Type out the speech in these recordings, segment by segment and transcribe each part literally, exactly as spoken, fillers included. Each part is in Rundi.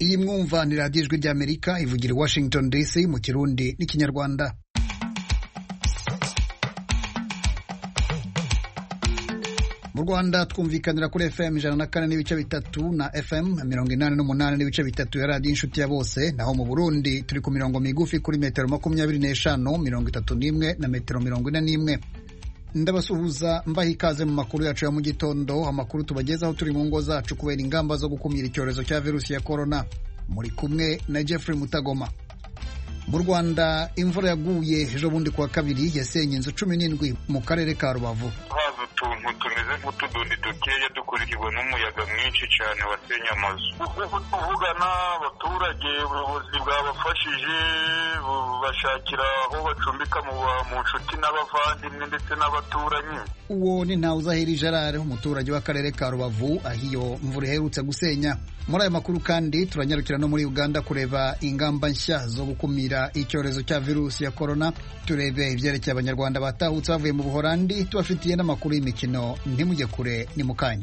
iyi mwumva ni radiyo ijwi ry'Amerika ivugira i Washington D C mu Kirundi n'Ikinyarwanda. Mu Rwanda twumvikanira kuri F M ijana na kane n'ibice bitatu na F M mirongo inani n'umunani n'ibice bitatu ya radiyo inshuti ya bose, naho mu Burundi turi ku mirongo migufi kuri metero makumyabiri n'eshanu, mirongo itatu n'imwe na metero mirongo ine n'imwe. Ndabasuhuza mbaha ikaze mu makuru yacu ya mu gitondo, amakuru tubagezaho turi mu ngo zacu kubera ingamba zo gukumira icyorezo cya virusi ya corona. Muri kumwe na Jeffrey Mutagoma. Mu Rwanda imvura yaguye ejo bundi kuwa kabiri yasenye inzu cumi n'indwi mu karere ka Rubavu. Haza utuntu tumeze nk'utudundi dukeya dukurikirwa n'umuyaga mwinshi cyane wasenye amazu. Kuvugana abaturage, ubuyobozi bwabafashije bashakira aho bacumbika mu nshuti n'abavandimwe ndetse n'abaturanyi. Uwo ni Ntawuzahiri Gerard, umuturage w'akarere ka Rubavu aho iyo mvura iherutse gusenya. Muri aya makuru kandi turanyarukira no muri Uganda kureba ingamba nshya zo gukumira icyorezo cya virusi ya corona. Turebe ibyerekeye abanyarwanda batahutse bavuye mu Buholandi, tubafitiye n'amakuru y'imikino. Ntimujye kure, ni mukanya.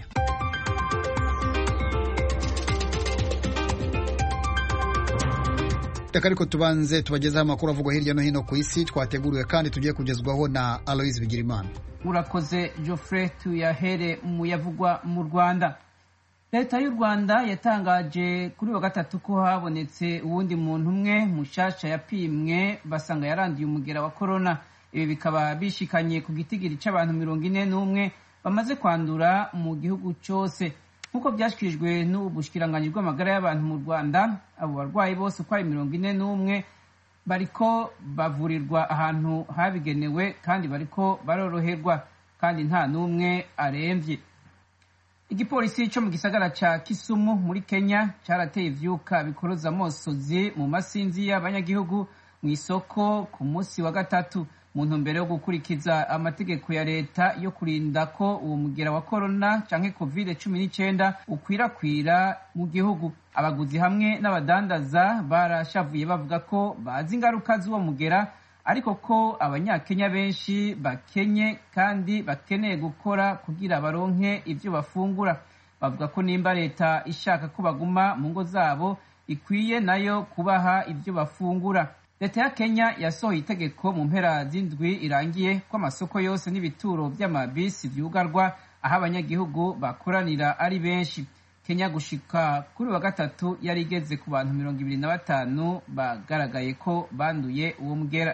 Ariko tubanze tubagezaho amakuru avugwa hirya no hino ku isi twateguriwe kandi tugiye kugezwaho na Aloise Bigirimana. Urakoze Geoffrey, tuyahere mu yavugwa mu Rwanda. Leta y'u Rwanda yatangaje kuri wa gatatu ko habonetse uwundi muntu umwe mushasha yapimwe basanga yaranduye umugera wa corona. Ibi bikaba bishikanye ku gitigiri c'abantu mirongo ine n'umwe bamaze kwandura mu gihugu cyose. Nkuko byashyikirijwe n'ubushikiranganje bw'amagara y'abantu mu Rwanda, abo barwayi bose uko ari mirongo ine n'umwe bariko bavurirwa ahantu habigenewe kandi bariko baroroherwa, kandi nta n'umwe aremvye. Igipolisi cyo mu gisagara ca Kisumu muri Kenya cyarateye ivyuka bikoroza amosozi mu masinzi y'abanyagihugu mu isoko ku munsi wa gatatu mu ntumbero yo gukurikiza amategeko ya leta yo kurinda ko uwo mugera wa corona canke covid cumi n'icyenda ukwirakwira mu gihugu. Abaguzi hamwe n'abadandaza barashavuye bavuga ko bazi ingaruka z'uwo mugera, ariko ko abanyakenya benshi bakenye kandi bakeneye gukora kugira baronke ivyo bafungura. Bavuga ko nimba leta ishaka ko baguma mu ngo zabo, ikwiye nayo kubaha ivyo bafungura. Leta ya Kenya yasohoye itegeko mu mpera z'indwi irangiye ko amasoko yose n'ibituro vy'amabisi vyugarwa aho abanyagihugu bakoranira ari benshi. Kenya gushika kuri wa gatatu yari igeze ku bantu mirongo ibiri na batanu bagaragaye ko banduye uwo mugera.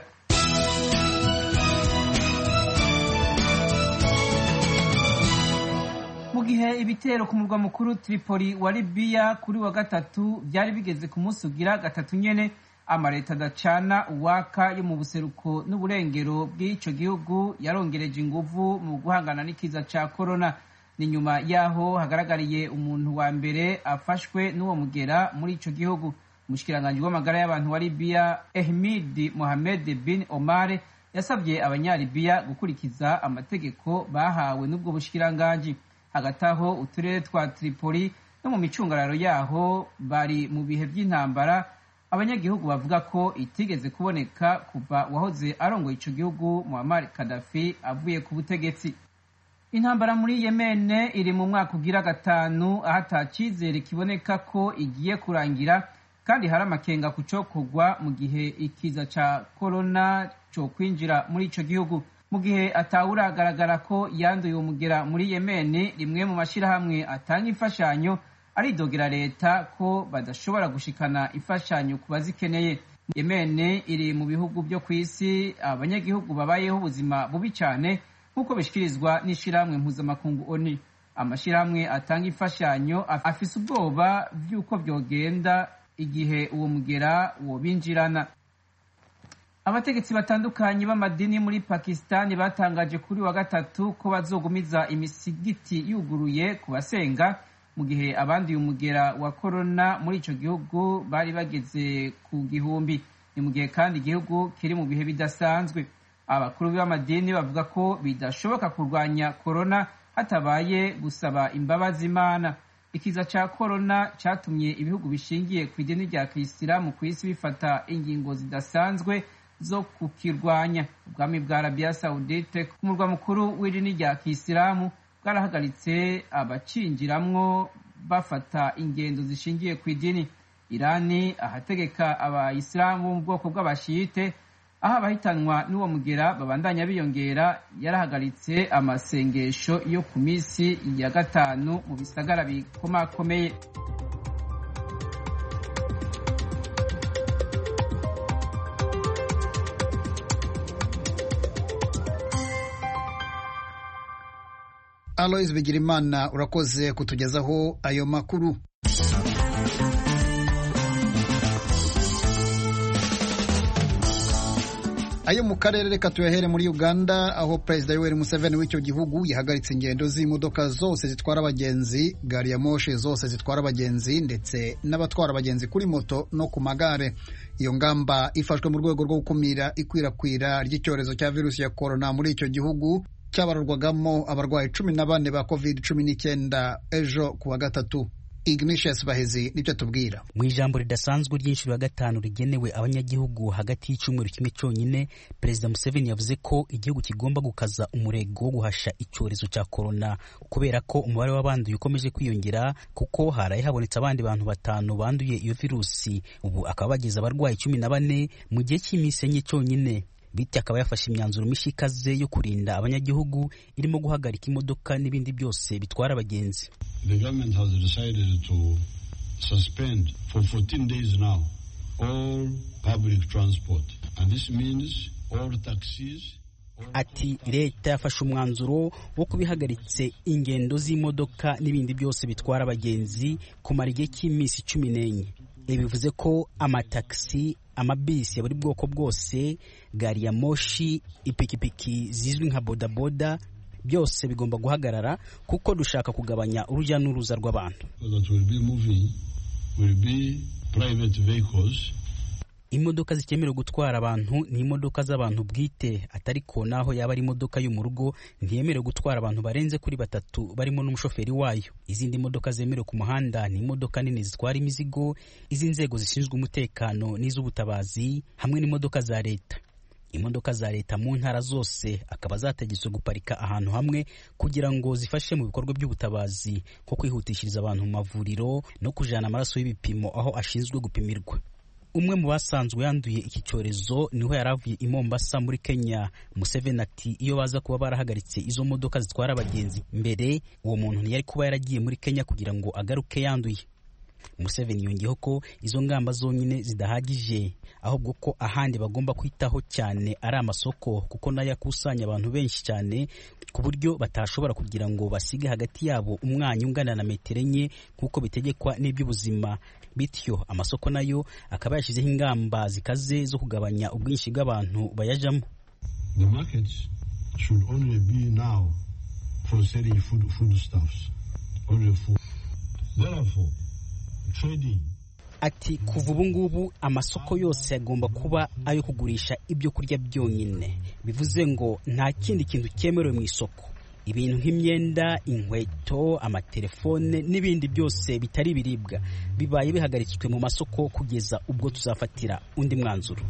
Mu gihe ibitero ku murwa mukuru Tripoli wa Libya kuri wa gatatu byari bigeze ku munsi ugira gatatu nyene, amareta adacana uwaka yo mu buseruko n'uburengero bw'ico gihugu yarongereje inguvu mu guhangana n'ikiza ca corona. Ni nyuma yaho hagaragariye umuntu wa mbere afashwe n'uwo mugera muri ico gihugu. Umushikiranganje w'amagara y'abantu wa Libya Ahmed Mohamed bin Omar yasabye abanyalibiya gukurikiza amategeko bahawe n'ubwo bushikiranganje. Hagati aho uturere twa Tripoli no mu micungararo yaho bari mu bihe by'intambara. Abanyagihugu bavuga ko itigeze kuboneka kuva wahoze arongoye ico gihugu Muammar Gaddafi avuye ku butegetsi. Intambara muri Yemen iri mu mwaka ugira gatanu aho ata cizere kiboneka ko igiye kurangira, kandi hari amakenga ku cokogwa mu gihe ikiza ca corona cyo kwinjira muri ico gihugu. Mu gihe atawuragaragara ko yanduye umugera muri Yemen, rimwe mu mashirahamwe atanga imfashanyo aridogera leta ko badashobora gushikana imfashanyo ku bazikeneye. Yemen iri mu bihugu byo ku isi abanyagihugu babayeho ubuzima bubi cyane nk'uko bishikirizwa n'ishirahamwe mpuzamakungu O N U. Amashirahamwe atanga imfashanyo afise ubwoba vy'uko vyogenda igihe uwo mugera wobinjirana. Abategetsi batandukanye b'amadini muri Pakistan batangaje kuri wa gatatu ko bazogumiza imisigiti yuguruye ku basenga, mu gihe abandi umugera wa corona muri ico gihugu bari bageze ku gihumbi. Ni mu gihe kandi igihugu kiri mu bihe bidasanzwe. Abakuru b'amadini bavuga ko bidashoboka kurwanya corona hatabaye gusaba imbabazi Imana. Ikiza ca corona catumye ibihugu bishingiye ku idini rya Kisilamu ku isi bifata ingingo zidasanzwe zo kukirwanya. Ubwami bwa Arabia Saudite ku murwa mukuru w'idini rya Kisilamu bwarahagaritse abacinjiramwo bafata ingendo zishingiye ku idini. Irani ahategeka abayisilamu bo mu bwoko bw'abashiyite aho abahitanwa n'uwo mugera babandanya biyongera yarahagaritse amasengesho yo ku minsi ya gatanu mu bisagara bikomakomeye. Aloys Bigirimana urakoze kutugezaho ayo makuru. Ayo mu karere reka tuyahere muri Uganda aho Perezida Yoweri Museveni w'icyo gihugu yahagaritse ingendo z'imodoka zose zitwara abagenzi, gari ya moshi zose zitwara abagenzi ndetse n'abatwara abagenzi kuri moto no ku magare. Iyo ngamba ifashwe mu rwego rwo gukumira ikwirakwira ry'icyorezo cya virusi ya corona muri icyo gihugu cyabarurwagamo abarwayi cumi na bane ba covid cumi n'icyenda ejo kuwa gatatu. Ignatius Bahezi nibyo tubwira. Mu ijambo ridasanzwe ry'inshuro ya gatanu rigenewe abanyagihugu hagati y'icyumweru kimwe cyonyine, Perezida Museveni yavuze ko igihugu kigomba gukaza umurego wo guhasha icyorezo cya corona kubera ko umubare w'abanduye ukomeje kwiyongera, kuko haraye habonetse abandi bantu batanu banduye iyo virusi, ubu akaba bageze abarwayi cumi na bane mu gihe cy'iminsi enye cyonyine. Biti akaba yafashe imyanzuro mishya ikaze yo kurinda abanyagihugu irimo guhagarika imodoka n'ibindi byose bitwara abagenzi. The government has decided to suspend for fourteen days now all public transport, and this means all taxis. Ati leta yafashe umwanzuro wo kubihagaritse ingendo z'imodoka n'ibindi byose bitwara abagenzi kumara igihe cy'iminsi cumi n'enye. Ibi bivuze ko amataxi, amabisi ya buri bwoko bwose, gari ya moshi, ipikipiki zizwi nka bodaboda byose bigomba guhagarara kuko dushaka kugabanya urujya n'uruza rw'abantu. Imodoka zikemerewe gutwara abantu ni imodoka z'abantu bwite, atari ko naho yaba ari imodoka yo mu rugo ntiyemerewe gutwara abantu barenze kuri batatu barimo n'umushoferi wayo. Izindi modoka zemerewe ku muhanda ni imodoka nini zitwara imizigo, izi nzego zishinzwe umutekano n'iz'ubutabazi hamwe n'imodoka za leta. Imodoka za leta mu ntara zose akaba zategetswe guparika ahantu hamwe kugira ngo zifashe mu bikorwa by'ubutabazi nko kwihutishiriza abantu mu mavuriro no kujana amaraso y'ibipimo aho ashinzwe gupimirwa. Umwe mu basanzwe yanduye iki cyorezo niho yaravuye i Mombasa muri Kenya. Museveni ati iyo baza kuba barahagaritse izo modoka zitwara abagenzi mbere, uwo muntu ntiyari kuba yaragiye muri Kenya kugira ngo agaruke yanduye. Museveni yongeyeho ko izo ngamba zonyine zidahagije, ahubwo ko ahandi bagomba kwitaho cyane ari amasoko, kuko nayo akusanya abantu benshi cyane ku buryo batashobora kugira ngo basige hagati yabo umwanya ungana na metero enye nk'uko bitegekwa n'iby'ubuzima. Bityo amasoko nayo akaba yashyizeho ingamba zikaze zo kugabanya ubwinshi bw'abantu bayajamo. The markets should only be now for selling food foodstuffs, only food. Therefore, trading. Ati kuva ubu ngubu amasoko yose agomba kuba ayo kugurisha ibyo kurya byonyine, bivuze ngo nta kindi kintu cyemerewe mu isoko. Ibintu nk'imyenda, inkweto, amatelefone n'ibindi byose bitari ibiribwa bibaye bihagaritswe mu masoko kugeza ubwo tuzafatira undi mwanzuro.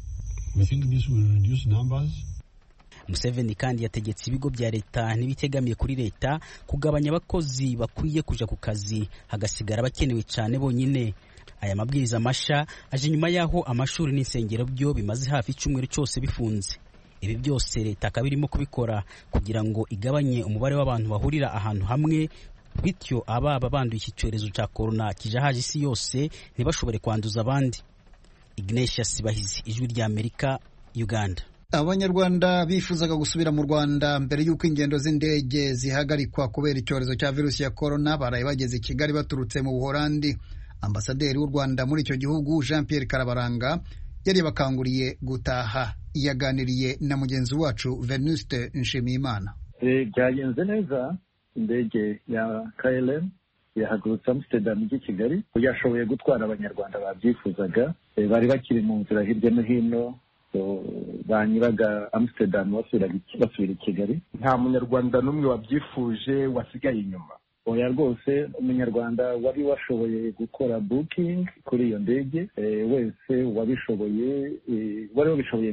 Museveni kandi yategetse ibigo bya leta n'ibitegamiye kuri leta kugabanya abakozi bakwiye kuja ku kazi, hagasigara abakenewe cyane bonyine. Aya mabwiriza masha aje nyuma yaho amashuri n'insengero byo bimaze hafi icyumweru cyose bifunze. Ibi byose leta akaba irimo kubikora kugira ngo igabanye umubare w'abantu bahurira ahantu hamwe, bityo ababa banduye iki cyorezo cya corona kijahaje isi yose ntibashobore kwanduza abandi. Ignatius Bahizi, Ijwi rya Amerika, Uganda. Abanyarwanda bifuzaga gusubira mu Rwanda mbere y'uko ingendo z'indege zihagarikwa kubera icyorezo cya virusi ya corona baraye bageze i Kigali baturutse mu Buholandi. Ambasaderi w'u Rwanda muri icyo gihugu Jean Pierre Karabaranga yari bakanguriye gutaha. Yaganiriye na mugenzi wacu Venuste Nshimiyimana. Byagenze neza, indege ya K L M yahagurutse Amsterdam ijya Kigali, yashoboye gutwara abanyarwanda babyifuzaga, bari bakiri mu nzira hirya no hino banyuraga Amsterdam basubira i Kigali. Nta munyarwanda n'umwe wabyifuje wasigaye inyuma. Oya rwose, umunyarwanda wari washoboye gukora booking kuri iyo ndege wese wabishoboye wari wabishoboye mbere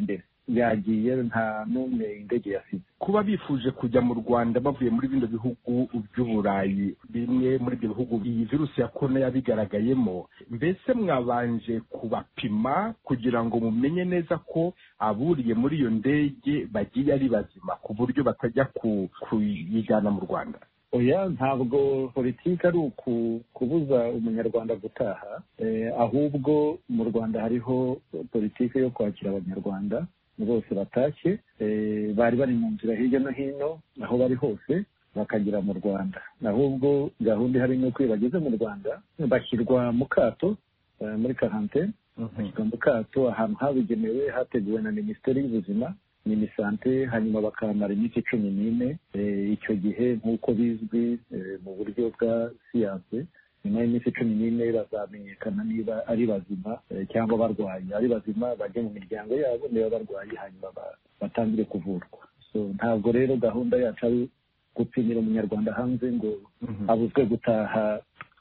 yagiye nta n'umwe indege yasize. Kuba bifuje kujya mu Rwanda bavuye muri bino bihugu by'Uburayi, bimwe muri ibyo bihugu iyi virusi ya korona yabigaragayemo, mbese mwabanje kubapima kugira ngo mumenye neza ko aburiye muri iyo ndege bagiye ari bazima ku buryo batajya kuyijyana mu Rwanda? Oya, ntabwo politiki ari ukubuza umunyarwanda gutaha, ahubwo mu Rwanda hariho politiki yo kwakira abanyarwanda bose batashye, bari bari mu nzira hirya no hino aho bari hose bakagera mu Rwanda. Ahubwo gahunda ihari ni uko iyo bageze mu Rwanda bashyirwa mu kato, muri karantene, bashyirwa mu kato ahantu habugenewe hateguwe na Minisiteri y'Ubuzima, Minisante, hanyuma bakamara iminsi cumi n'ine. Icyo gihe nk'uko bizwi mu buryo bwa siyanse, nyuma y'iminsi cumi n'ine bazamenyekana niba ari bazima cyangwa barwaye. Ari bazima bajye mu miryango yabo, niba barwaye hanyuma batangire kuvurwa. So ntabwo rero gahunda yacu ari gupimira umunyarwanda hanze ngo abuzwe gutaha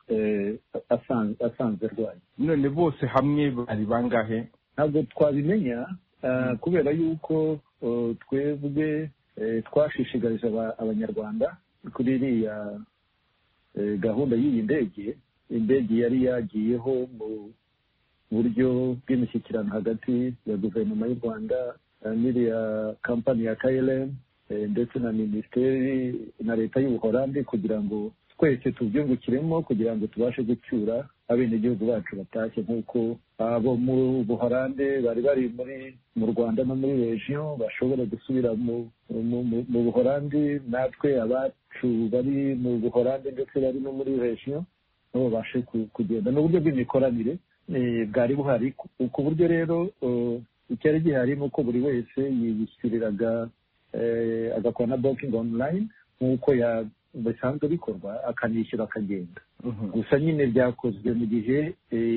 asanzwe arwaye. None bose hamwe bari bangahe? Ntabwo twabimenya kubera yuko twebwe twashishigarije abanyarwanda kuri iriya gahunda y'iyi ndege. Indege yari yagiyeho mu buryo bw'imishyikirano hagati ya guverinoma y'u Rwanda n'iriya kampani ya K L M ndetse na minisiteri na leta y'Ubuholandi, kugira ngo twese tubyungukiremo, kugira ngo tubashe gucyura abenegihugu bacu batashye, nk'uko abo mu Buholande bari bari muri mu Rwanda no muri region bashobora gusubira mu mu Buholandi, natwe abacu bari mu Buholandi ndetse bari no muri region nabo bashe kugenda. N'uburyo bw'imikoranire bwari buhari, ku buryo rero icyari gihari ni uko buri wese yiyishyuriraga agakora na booking online nk'uko ya bisanzwe bikorwa, akanishyura akagenda. Gusa nyine byakozwe mu gihe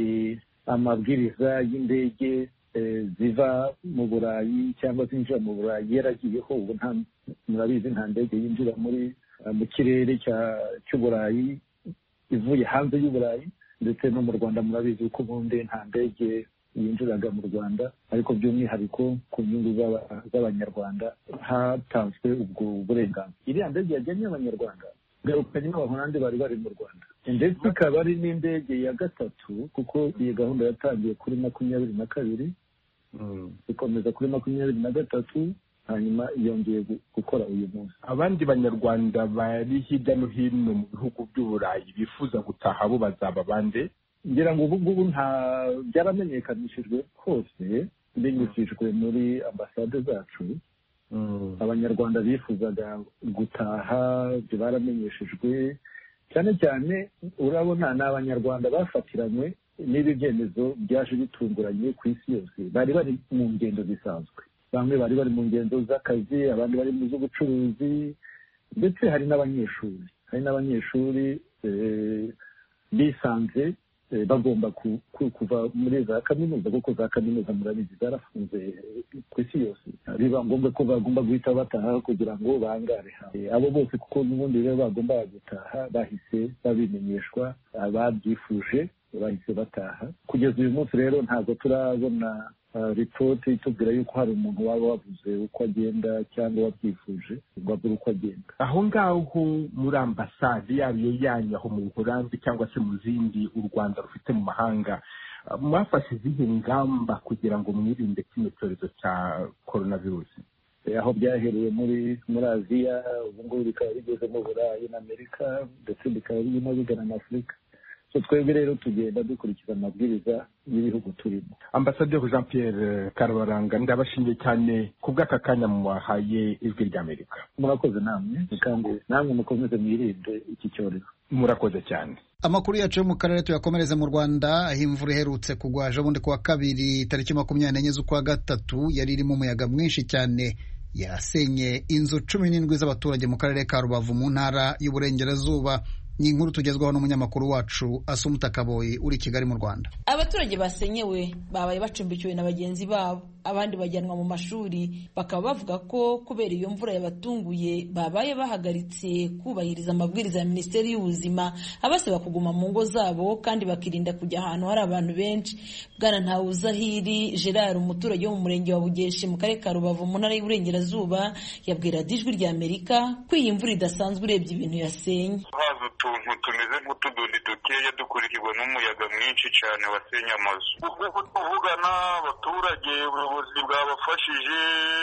amabwiriza y'indege ziva mu Burayi cyangwa zinjira mu Burayi yaragiyeho. Ubu nta, murabizi, nta ndege yinjira muri mu kirere cy'Uburayi ivuye hanze y'Uburayi, ndetse no mu Rwanda murabizi uko ubundi nta ndege yinjiraga mu Rwanda, ariko by'umwihariko ku nyungu z'abanyarwanda hatanzwe ubwo burenganzira. Iriya ndege yajyanye abanyarwanda garukanye n'Abaholandi bari bari mu Rwanda, ndetse ikaba ari n'indege ya gatatu, kuko iyi gahunda yatangiye kuri makumyabiri na kabiri ikomeza kuri makumyabiri na gatatu, hanyuma yongeye gukora uyu munsi. Abandi banyarwanda bari hirya no hino mu bihugu by'Uburayi bifuza gutaha bo bazaba bande? Ngira ngo ubu ngubu nta byaramenyekanishijwe hose binyujijwe muri ambasade zacu. Abanyarwanda bifuzaga gutaha baramenyeshejwe, cyane cyane urabona ni abanyarwanda bafatiranywe n'ibi byemezo byaje bitunguranye ku isi yose. Bari bari mu ngendo zisanzwe, bamwe bari bari mu ngendo z'akazi, abandi bari mu z'ubucuruzi, ndetse hari n'abanyeshuri hari n'abanyeshuri bisanze bagomba kuva muri za kaminuza, kuko za kaminuza murabizi zarafunze ku isi yose. Biba ngombwa ko bagomba guhita bataha kugira ngo bangare. Abo bose kuko n'ubundi rero bagomba gutaha bahise babimenyeshwa, ababyifuje bahise bataha. Kugeza uyu munsi rero ntabwo turabona ripoti itubwira yuko hari umuntu waba wabuze uko agenda cyangwa wabyifuje ngo abure uko agenda. Aho ngaho muri ambasade yaba iyo yanyu aho mu Buholandi cyangwa se mu zindi u Rwanda rufite mu mahanga, mwafashe izihe ngamba kugira ngo mwirinde kino cyorezo cya coronavirus? Aho byahereye muri muri Aziya, ubu ngubu bikaba bigeze mu Burayi na Amerika, ndetse bikaba birimo bigana na Afurika. Twebwe rero tugenda dukurikiza amabwiriza y'ibihugu turimo. Ambasaderi Jean Pierre Karabaranga, ndabashimiye cyane ku bw'aka kanya muhaye ijwi ry'Amerika. Murakoze namwe, kandi namwe mukomeze mwirinde iki cyorezo. Murakoze cyane. Amakuru yacu yo mu karere tuyakomereza mu Rwanda, aho imvura iherutse kugwa ejo bundi kuwa kabiri tariki makumyabiri n'enye z'ukwa gatatu yari irimo umuyaga mwinshi cyane, yasenye inzu cumi n'indwi z'abaturage mu karere ka Rubavu mu ntara y'Uburengerazuba. ni inkuru tugezwaho n'umunyamakuru wacu Asumuta Kaboyi uri Kigali mu Rwanda. Abaturage basenyewe babaye bacumbikiwe na bagenzi babo, abandi bajyanwa mu mashuri, bakaba bavuga ko kubera iyo mvura yabatunguye babaye bahagaritse kubahiriza amabwiriza ya Minisiteri y'Ubuzima abasaba kuguma mu ngo zabo kandi bakirinda kujya ahantu hari abantu benshi. Bwana Ntawuzahiri Gerard, umuturage wo mu murenge wa Bugeshi mu karere ka Rubavu mu ntara y'Iburengerazuba, yabwira Ijwi rya Amerika ko iyi mvura idasanzwe urebye ibintu yasenye. Utuntu tumeze nk'utudundi dukeya dukurikirwa n'umuyaga mwinshi cyane wasenye amazu. Ubwo tuvugana abaturage, ubuyobozi bwabafashije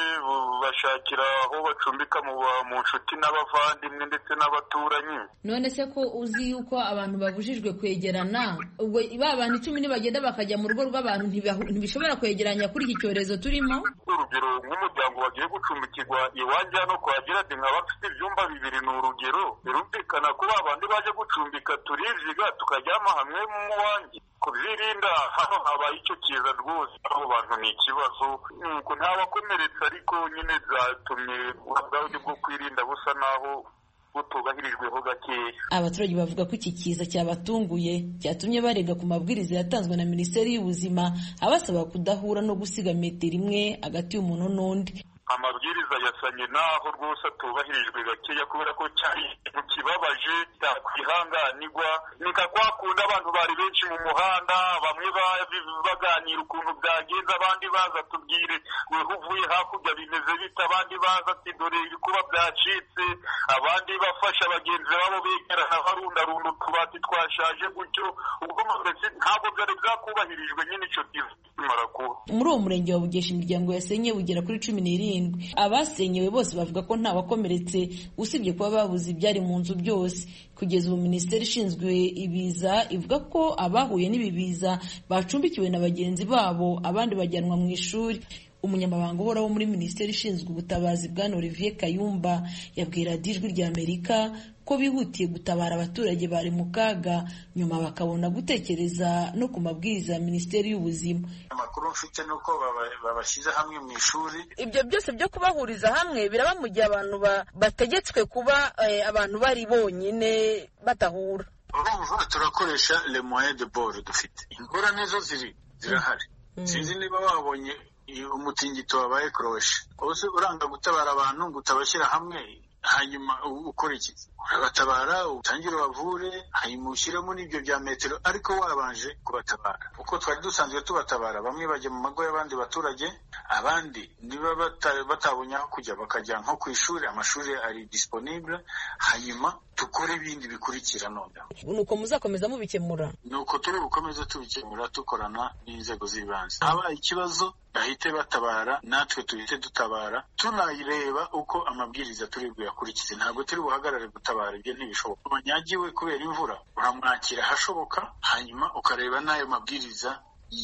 bashakira aho bacumbika mu nshuti n'abavandimwe ndetse n'abaturanyi. None se ko uzi yuko abantu babujijwe kwegerana, ubwo ba bantu icumi nibagenda bakajya mu rugo rw'abantu ntibishobora kwegeranya kuri iki cyorezo turimo? Urugero nk'umuryango wagiye gucumbikirwa iwanjye hano kwa Girade nkaba bafite ibyumba bibiri, ni urugero birumvikana ko abandi baje gucumbika turiziga tukaryama hamwe mu wanjye. Kubyirinda hano habaye icyo kiza rwose, abo bantu ni ikibazo, nuko ntabakomeretse ariko nyine zatumye ubwabyo bwo kwirinda busa naho butubahirijweho gakeya. Abaturage bavuga ko iki kiza cyabatunguye cyatumye barega ku mabwiriza yatanzwe na Minisiteri y'Ubuzima abasaba kudahura no gusiga metero imwe hagati y'umuntu n'undi. Amabwiriza yasanye naho rwose atubahirijwe gakeya kubera ko cyari ikintu kibabaje cyakwihanganirwa. Nika kwa kundi abantu bari benshi mu muhanda, bamwe baganira ukuntu byagenze, abandi baza tubwire weho uvuye hakurya bimeze bite, abandi baza ati dore ibikuba byacitse, abandi bafasha bagenzi babo begerana barundarunda utubati twashaje gutyo. Ubwo mbese ntabwo byari byakubahirijwe nyine icyo kimara kuba. Muri uwo murenge wa Bugeshi imiryango yasenye bugera kuri cumi n'irindwi. Abasenyewe bose bavuga ko nta wakomeretse usibye kuba babuze ibyari mu nzu byose. Kugeza ubu Minisiteri ishinzwe ibiza ivuga ko abahuye n'ibi biza bacumbikiwe na bagenzi babo, abandi bajyanwa mu ishuri. Umunyamabanga uhoraho muri Minisiteri ishinzwe ubutabazi Bwana Olivier Kayumba yabwira Ijwi rya Amerika ko bihutiye gutabara abaturage bari mu kaga, nyuma bakabona gutekereza no ku mabwiriza ya Minisiteri y'Ubuzima. Amakuru mfite nuko babashyize hamwe mu ishuri. Ibyo byose byo kubahuriza hamwe biraba mu gihe abantu bategetswe kuba eh, abantu bari bonyine batahura. Urumva turakoresha le moyen de bord dufite. Ingorane zo ziri zirahari. Mm. Sinzi niba wabonye umutingito wabaye Croatia. Ubuse uranga gutabara abantu ngo utabashyira hamwe, hanyuma ukora iki? Urabatabara, utangira ubavure, hanyuma ushyiramo n'ibyo bya metero, ariko wabanje kubatabara. Uko twari dusanzwe tubatabara, bamwe bajya mu mago y'abandi baturage, abandi niba batabonye aho kujya bakajya nko ku ishuri, amashuri ari disponible, hanyuma tukore ibindi bikurikira noneho. Nuko muzakomeza mubikemura? Nuko turi bukomeze tubikemura tukorana n'inzego z'ibanze. Haba ikibazo bahite batabara, natwe tuhite dutabara, tunayireba uko amabwiriza turi buyakurikize. Ntabwo turi buhagarare gutabara, ibyo ntibishoboka. Abanyagiwe kubera imvura uramwakira hashoboka, hanyuma ukareba n'ayo mabwiriza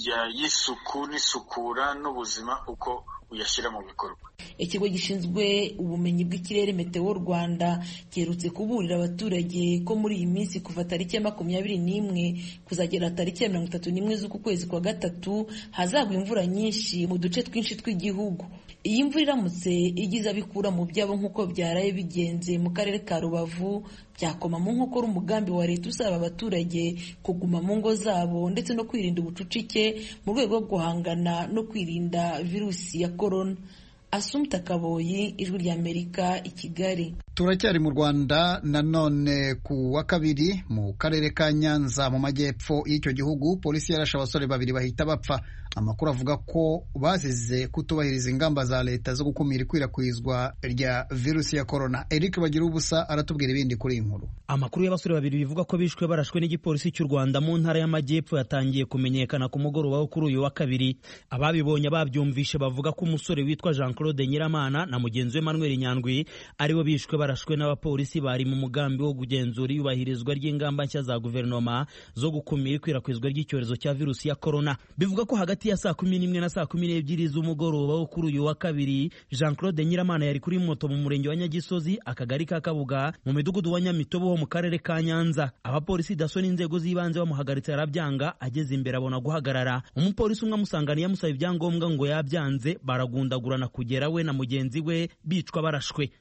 y'isuku n'isukura n'ubuzima uko uyashyira mu bikorwa. Ikigo gishinzwe ubumenyi bw'ikirere Meteo Rwanda giherutse kuburira abaturage ko muri iyi minsi kuva tariki ya makumyabiri n'imwe kuzagera tariki ya mirongo itatu n'imwe z'uku kwezi kwa gatatu hazagwa imvura nyinshi mu duce twinshi tw'igihugu. Iyi mvura iramutse igize abikura mu byabo nk'uko byaraye bigenze mu karere ka Rubavu, byakoma mu nkokora umugambi wa leta usaba abaturage kuguma mu ngo zabo ndetse no kwirinda ubucucike mu rwego rwo guhangana no kwirinda virusi ya korona. Asumuta Kaboyi, Ijwi rya Amerika, i Kigali. Turacyari mu Rwanda. Nanone ku wa kabiri mu karere ka Nyanza mu majyepfo y'icyo gihugu, polisi yarashe abasore babiri bahita bapfa. Amakuru avuga ko bazize kutubahiriza ingamba za leta zo gukumira ikwirakwizwa rya virusi ya korona. Eric Bagira ubusa aratubwira ibindi kuri iyi nkuru. Amakuru y'abasore babiri bivuga ko bishwe barashwe n'igipolisi cy'u Rwanda mu ntara y'amajyepfo yatangiye kumenyekana ku mugoroba wo kuri uyu wa kabiri. Ababibonye babyumvishe bavuga ko umusore witwa Jean Claude Nyiramana na mugenzi we Emmanuel Nyandwi aribo bishwe barashwe n'abapolisi bari mu mugambi wo kugenzura iyubahirizwa ry'ingamba nshya za guverinoma zo gukumira ikwirakwizwa ry'icyorezo cya virusi ya korona. Bivuga ko hagati ya saa kumi n'imwe na saa kumi n'ebyiri z'umugoroba wo kuri uyu wa kabiri, Jean Claude Nyiramana yari kuri moto mu murenge wa Nyagisozi, akagari ka Kabuga, mu midugudu wa Nyamitobo ho mu karere ka Nyanza. Abapolisi daso n'inzego z'ibanze bamuhagaritse arabyanga, ageze imbere abona guhagarara. Umupolisi umwe amusanganiye amusaba ibyangombwa ngo yabyanze, baragundagurana kugera we na mugenzi we bicwa barashwe.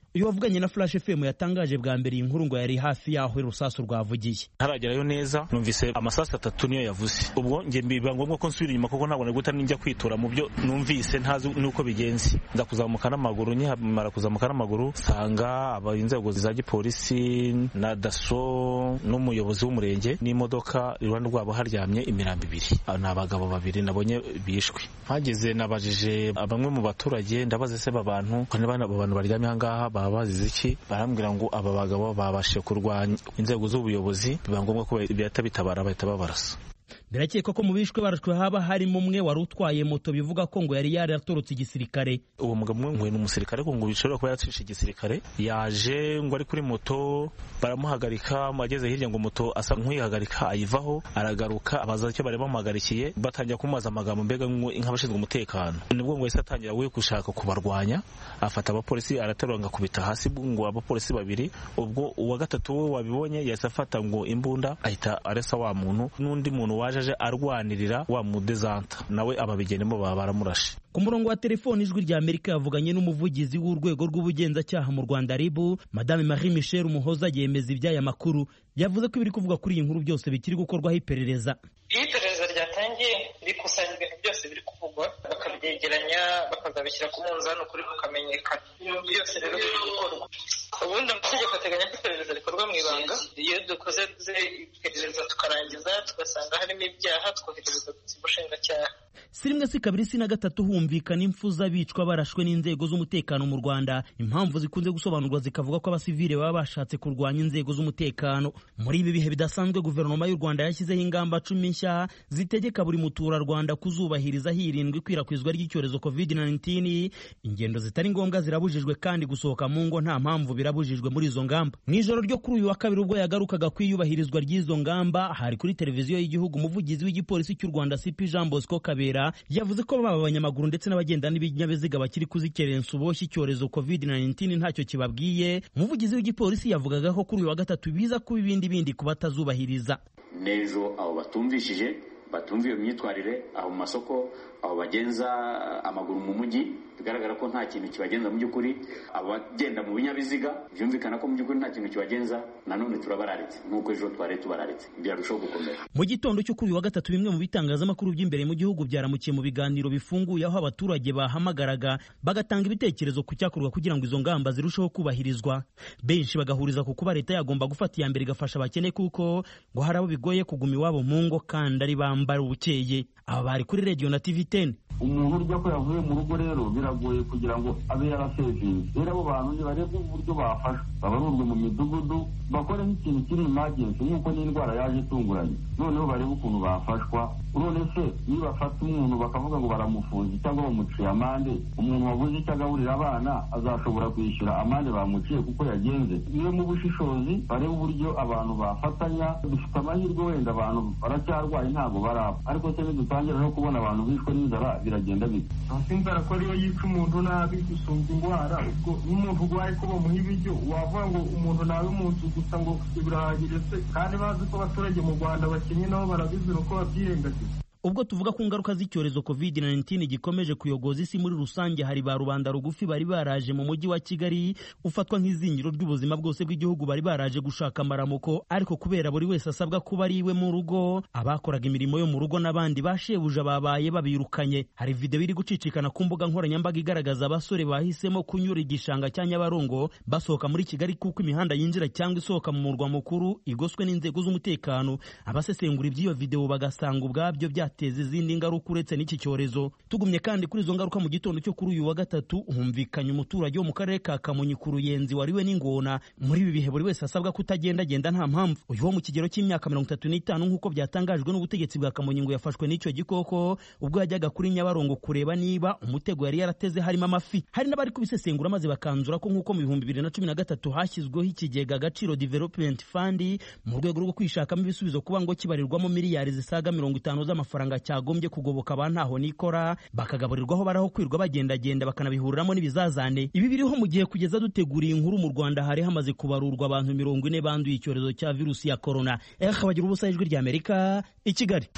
uyu wavuganye na Flash F M yatangaje bwa mbere inkuru ngo yari hafi yaho urusasu rwavugiye. Ntaragerayo neza numvise amasasu atatu niyo yavuze. Ubwo nge biba ngombwa ko nsubira inyuma kuko ntabwo naguta ninjya kwitura mu byo numvise ntazi nuko bigenze. Nza kuzamuka n'amaguru nyamara kuzamuka n'amaguru sanga abainzego za gipolisi na daso n'umuyobozi w'umurenge n'imodoka iruhande rwabo haryamye imirambo ibiri. Aba abagabo babiri nabonye bishwe. Hageze nabajije bamwe mu baturage ndabaze se babantu kandi bana abantu baryamye hangaha babazize iki, barambwira ngo aba bagabo babashe kurwanya inzego z'ubuyobozi biba ngombwa ko bihita bitabara bahita babarasa. Birakekwa ko mu bishwe barashwe haba harimo umwe wari utwaye moto bivuga ko ngo yari yaratorotse igisirikare. Uwo mugabo umwe ni umusirikare ko ngo bishobora kuba yacishe igisirikare, yaje ngo ari kuri moto baramuhagarika, ageze hirya ngo moto asa nk'uyihagarika ayivaho aragaruka abaza icyo bari bamuhagarikiye, batangira kumubaza amagambo mbega nk'abashinzwe umutekano. Nibwo ngo yahise atangira we gushaka kubarwanya, afata abapolisi araterura ngakubita hasi ngo abapolisi babiri. Ubwo uwa gatatu we wabibonye yahise afata ngo imbunda ahita aresa wa muntu, n'undi muntu waje aje arwanirira wa mudezanta nawe ababigenemo baba baramurashe. Ku murongo wa telefoni ijwi rya Amerika yavuganye n'umuvugizi w'urwego rw'ubugenzacyaha mu Rwanda R I B, Madame Marie Michel Umuhoza, yemeza iby'aya makuru. Yavuze ko ibiri kuvuga kuri iyi nkuru byose bikiri gukorwaho iperereza. Iperereza ryatangiye rikusanya ibintu byose biri kuvugwa, bakabyegeranya bakazabishyira ku munzani ukuri kukamenyekana. Byose rero biri gukorwa. Ubundi amategeko ateganya ko iperereza rikorwa mu ibanga. Iyo dukoze iperereza tukarangiza tugasanga harimo ibyaha twohereza ku bushinjacyaha. Si rimwe si kabiri si na gatatu humvikana impfu z'abicwa barashwe n'inzego z'umutekano mu Rwanda. Impamvu zikunze gusobanurwa zikavuga ko abasivile baba bashatse kurwanya inzego z'umutekano. Muri ibi bihe bidasanzwe guverinoma y'u Rwanda yashyizeho ingamba cumi nshya zitegeka buri muturarwanda kuzubahiriza hirindwa ikwirakwizwa ry'icyorezo covid nineteen. Ingendo zitari ngombwa zirabujijwe kandi gusohoka mu ngo nta mpamvu birabujijwe muri izo ngamba. Mu ijoro ryo kuri uyu wa kabiri ubwo yagarukaga kwiyubahirizwa ry'izo ngamba, hari kuri televiziyo y'igihugu umuvugizi w'igipolisi cy'u Rwanda C P Jean Bosco Kabera yavuze ko baba abanyamaguru ndetse n'abagenda n'ibinyabiziga bakiri kuzikerensa uboshye icyorezo covid nineteen ntacyo kibabwiye. Umuvugizi w'igipolisi yavugaga ko kuri uyu wa gatatu biza kuba ibindi bindi kubatazubahiriza. Nejo abo batumvishije batumviye imyitwarire aho mu masoko, aho bagenza amaguru mu mujyi, bigaragara ko nta kintu kibagenza mu by'ukuri. Abagenda mu binyabiziga byumvikana ko mu by'ukuri nta kintu kibagenza, nanone turabararitse nk'uko ejo twari tubararitse, birarushaho gukomera. Mu gitondo cyo kuri uyu wa gatatu bimwe mu bitangazamakuru by'imbere mu gihugu byaramukiye mu biganiro bifunguye aho abaturage bahamagaraga bagatanga ibitekerezo ku cyakorwa kugira ngo izo ngamba zirusheho kubahirizwa. Benshi bagahuriza ku kuba leta yagomba gufata iya mbere igafasha abakene kuko ngo hari abo bigoye kuguma iwabo mu ngo kandi ari bambara ubukeye. Aba bari kuri radio na T V ten. Umuntu urya ko yavuye mu rugo rero biragoye kugira ngo abe yarasevinze. Rero abo bantu nibarebe uburyo bafasha, babarurwe mu midugudu, bakore nk'ikintu kiri emergency nk'uko n'indwara yaje itunguranye, noneho barebe ukuntu bafashwa. Urone se niba bafata umuntu bakavuga ngo baramufunze cyangwa bamuciye amande, umuntu wabuze icyo agaburira abana azashobora kwishyura amande bamuciye kuko yagenze. Iyo mu bushishozi barebe uburyo abantu bafatanya. Dufite amahirwe wenda abantu baracyarwaye ntabwo barapfa, ariko se nidutangira no kubona abantu bishwe n'inzara biragenda bite? Inzara ko ariyo yica umuntu nabi gusumba indwara. Ubwo n'umuntu urwaye ko bamuha ibiryo wavuga ngo umuntu nawe mu nzu gusa ngo birahagije se, kandi bazi ko abaturage mu Rwanda bakenye nabo barabizira uko babyirengagiza. Ubwo tuvuga ku ngaruka z'icyorezo covid nineteen gikomeje kuyogoza isi muri rusange, hari ba rubanda rugufi bari baraje mu mujyi wa Kigali ufatwa nk'izingiro ry'ubuzima bwose bw'igihugu, bari baraje gushaka amaramuko, ariko kubera buri wese asabwa kuba ari iwe mu rugo, abakoraga imirimo yo mu rugo n'abandi bashebuja babaye babirukanye. Hari video iri gucicikana ku mbuga nkoranyambaga igaragaza abasore bahisemo kunyura igishanga cya Nyabarongo basohoka muri Kigali kuko imihanda yinjira cyangwa isohoka mu murwa mukuru igoswe n'inzego z'umutekano. Abasesengura iby'iyo video bagasanga ubwabyo bya teza izindi ngaruka uretse n'iki cyorezo. Tugumye kandi kuri izo ngaruka, mu gitondo cyo kuri uyu wa gatatu humvikanye umuturage wo mu karere ka Kamonyi ku Ruyenzi wariwe n'ingona. Muri ibi bihe buri wese asabwa kutagenda genda nta mpamvu. Uyu wo mu kigero cy'imyaka mirongo itatu n'itanu nk'uko byatangajwe n'ubutegetsi bwa Kamonyi ngo yafashwe n'icyo gikoko ubwo yajyaga kuri Nyabarongo kureba niba umutego yari yarateze harimo amafi. Hari n'abari kubisesengura maze bakanzura ko nk'uko mu bihumbi bibiri na cumi na gatatu hashyizweho ikigega Agaciro Development Fund mu rwego rwo kwishakamo ibisubizo kuba ngo kibarirwamo miliyari zisaga mirongo itanu z'amafaranga cyagombye kugoboka abantaho nikora bakagaburirwaho baraho kwirwa bagendagenda bakanabihuriramo n'ibizazane. Ibi biriho mu gihe kugeza duteguriye inkuru mu Rwanda hari hamaze kubarurwa abantu mirongo ine banduye icyorezo cya virusi ya corona. Eka bagira ubusa ijwi rya Amerika i Kigali.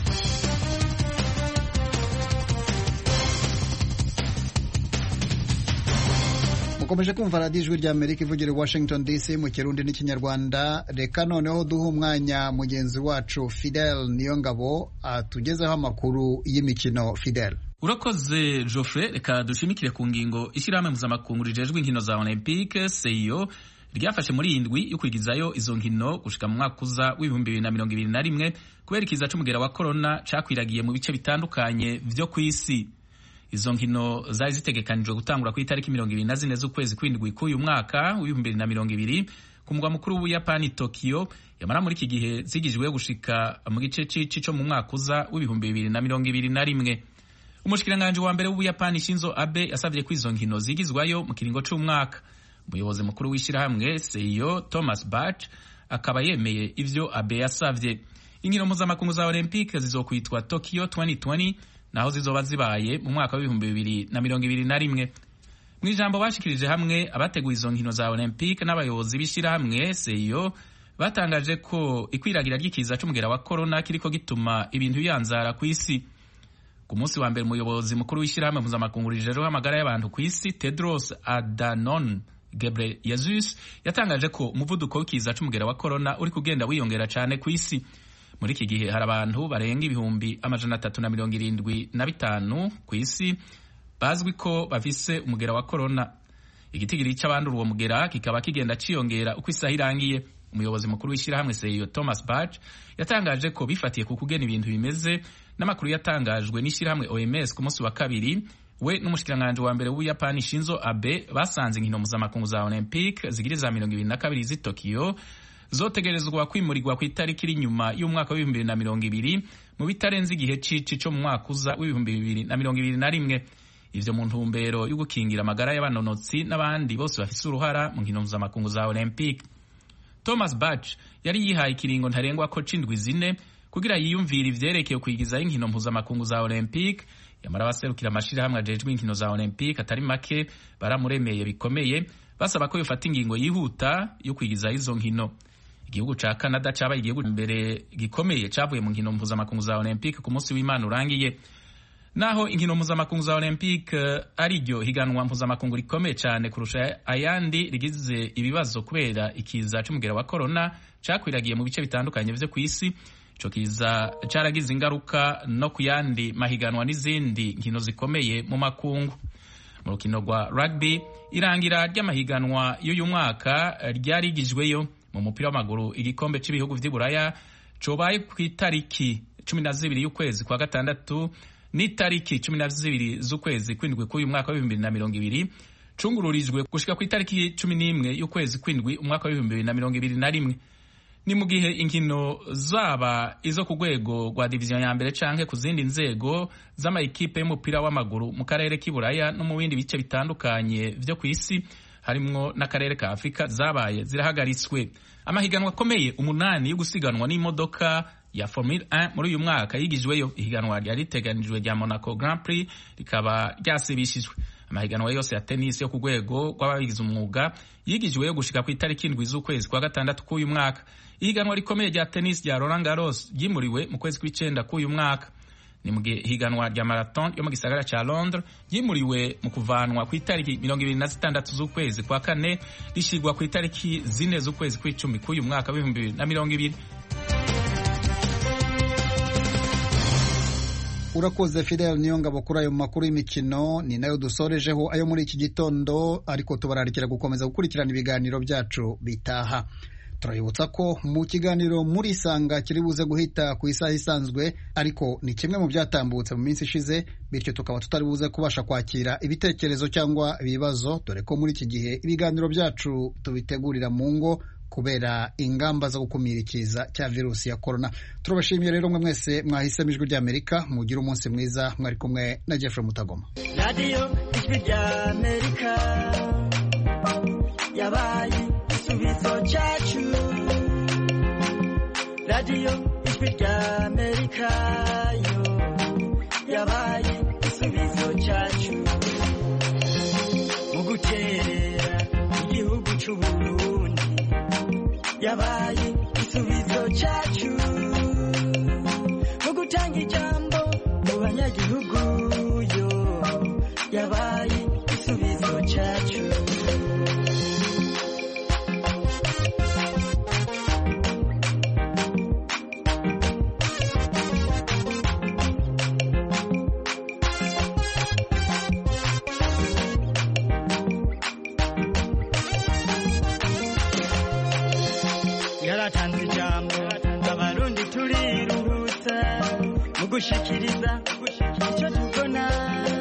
mukomeje kumva radiyo ijwi rya Amerika ivugira i Washington D C mu kirundi n'ikinyarwanda. Reka noneho duha umwanya mugenzi wacu Fidel Niyongabo atugezeho amakuru y'imikino. Fidel. Urakoze Geoffrey, reka dushimikire ku ngingo ishyirahamwe mpuzamakungu rijejwe inkino za Olympique C I O ryafashe muri indwi yo kwigizayo izo nkino gushika mu mwaka uza w'ibihumbi bibiri na mirongo ibiri na rimwe kubera ikiza c'umugera wa corona cakwiragiye mu bice bitandukanye vyo kw'isi. Izo nkino zari zitegekanijwe gutangura ku itariki mirongo ibiri na zine z'ukwezi kw'indwi k'uyu mwaka w'ibihumbi bibiri na mirongo ibiri ku mugwa mukuru w'Ubuyapani Tokyo, yamara muri iki gihe zigijwe gushika mu gice c'ici co mu mwaka uza w'ibihumbi bibiri na mirongo ibiri na rimwe. Umushikiranganje wa mbere w'Ubuyapani Shinzo Abe yasavye ko izo nkino zigizwayo mu kiringo c'umwaka. Umuyobozi mukuru w'ishyirahamwe C I O Thomas Bach akaba yemeye ivyo Abe yasavye. Inkino mpuzamakungu za Olympique zizokwitwa Tokyo twenty twenty naho zizoba zibaye mu mwaka w'ibihumbi bibiri na mirongo ibiri na rimwe. Mu ijambo bashikirije hamwe abateguye izo nkino za Olympique n'abayobozi b'ishyirahamwe C I O batangaje ko ikwiragira ry'ikiza c'umugera wa corona kiriko gituma ibintu biyanzara ku isi. Ku munsi wa mbere umuyobozi mukuru w'ishyirahamwe mpuzamakungu rijejwe amagara y'abantu ku isi Tedros Adhanom Ghebreyesus yatangaje ko umuvuduko w'ikiza c'umugera wa corona uri kugenda wiyongera cyane ku isi. Muri iki gihe hari abantu barenga ibihumbi amajana atatu na mirongo irindwi na bitanu ku isi bazwi ko bafise umugera wa corona. Igitigiri c'abandura uwo mugera kikaba kigenda ciyongera uko isaha irangiye. Umuyobozi mukuru w'ishyirahamwe C I O Thomas Bach yatangaje ko bifatiye ku kugena ibintu bimeze n'amakuru yatangajwe n'ishyirahamwe O M S ku munsi wa kabiri. We n'umushikiranganje wa mbere w'Ubuyapani Shinzo Abe basanze inkino mpuzamakungu za Olympique zigiri za mirongo ibiri na kabiri z'i Tokyo zotegerezwa kwimurirwa ku itariki iri nyuma y'umwaka w'ibihumbi bibiri na mirongo ibiri mu bitarenze igihe cici co mu mwaka uza w'ibihumbi bibiri na mirongo ibiri na rimwe. Ivyo mu ntumbero yo gukingira amagara y'abanonotsi n'abandi bose bafise uruhara mu nkino mpuzamakungu za Olympique. Thomas Bach yari yihaye ikiringo ntarengwa ko c'indwi zine kugira yiyumvira ivyerekeye kwigizayo inkino mpuzamakungu za Olympique. Yamara abaserukira amashirahamwe ajejwe inkino za Olympique atari make baramuremeye bikomeye basaba ko yofata ingingo yihuta yo kwigizayo izo nkino. Igihugu ca Canada cabaye igihugu mbere gikomeye cavuye mu nkino mpuzamakungu za Olympique ku munsi w'Imana urangiye. Naho inkino mpuzamakungu za Olympique ari ryo higanwa mpuzamakungu rikomeye cyane kurusha ayandi rigize ibibazo kubera ikiza c'umugera wa corona cakwiragiye mu bice bitandukanye vyo kw'isi. Ico kiza caragize ingaruka no ku yandi mahiganwa n'izindi nkino zikomeye mu makungu. Mu rukino rwa rugby irangira ry'amahiganwa y'uyu mwaka ryarigijweyo. Mu mupira w'amaguru igikombe c'ibihugu vy'Iburaya cobaye ku itariki cumi na zibiri y'ukwezi kwa gatandatu n'itariki cumi na zibiri z'ukwezi kw'indwi k'uyu mwaka w'ibihumbi bibiri na mirongo ibiri cungururijwe gushika ku itariki cumi n'imwe y'ukwezi kw'indwi umwaka w'ibihumbi bibiri na mirongo ibiri na rimwe. Ni mu gihe inkino zaba izo ku rwego rwa diviziyo ya mbere canke ku zindi nzego z'amayikipe y'umupira w'amaguru mu karere k'Iburaya no mu bindi bice bitandukanye vyo kw'isi harimwo n'akarere ka Afrika zabaye zirahagaritswe. Amahiganwa akomeye umunani yo gusiganwa n'imodoka ya Formule one muri uyu mwaka yigijweyo. Ihiganwa ryari riteganijwe rya Monaco Grand Prix rikaba ryasibishijwe. Amahiganwa yose ya tennis yo ku rwego rw'ababigize umwuga yigijweyo gushika ku itariki indwi z'ukwezi kwa gatandatu k'uyu mwaka. Ihiganwa rikomeye rya tennis rya Roland Garros ryimuriwe mu kwezi kw'icenda k'uyu mwaka. Ni mu gihe ihiganwa rya marathon yo mu gisagara ca Londres ryimuriwe mu kuvanwa ku itariki mirongo ibiri na zitandatu z'ukwezi kwa kane rishigwa ku itariki zine z'ukwezi kw'icumi k'uyu mwaka w'ibihumbi bibiri na mirongo ibiri. Urakoze Fidel Niyongabo kuri ayo makuru y'imikino. Ni nayo dusorejeho ayo muri iki gitondo, ariko tubararikira gukomeza gukurikirana ibiganiro byacu bitaha. Turabibutsa ko mu kiganiro muri Sanga kiri buze guhita ku isaha isanzwe, ariko ni kimwe mu byatambutse mu minsi ishize, bityo tukaba tutari buze kubasha kwakira ibitekerezo cyangwa ibibazo, dore ko muri iki gihe ibiganiro byacu tubitegurira mu ngo kubera ingamba zo gukumira ikiza cya virusi ya corona. Turabashimiye rero mwe mwese mwahisemo Ijwi ry'Amerika. Mugira umunsi mwiza. Mwari kumwe na Jeffrey Mutagoma. Radio Ijwi ry'Amerika yabaye igisubizo cyacu. Radio Ijwi ry'Amerika yo yabaye igisubizo cyacu. Mu guterera igihugu cy'u Burundi yabaye igisubizo cyacu. Mu gutanga ijambo mu banyagihugu yo yabaye igisubizo cyacu. yaratanze ijambo abarundi turiruhutsa mu gushikiriza icyo tubona